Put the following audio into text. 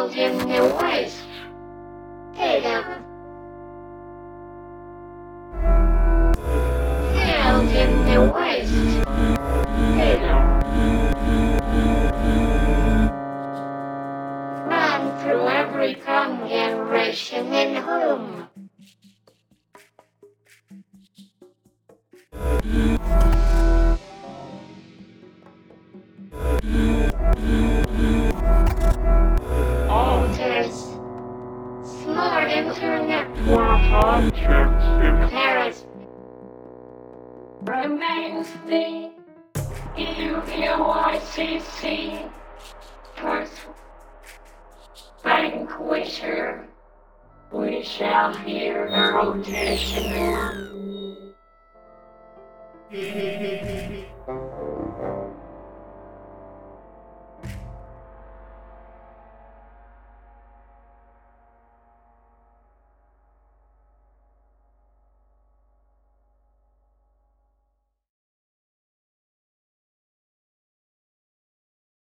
Held in the waist. Held in the waist. Run through every congregation in whom alters smart internet objects in Paris remains the UVOICC first vanquisher. We shall hear the rotation.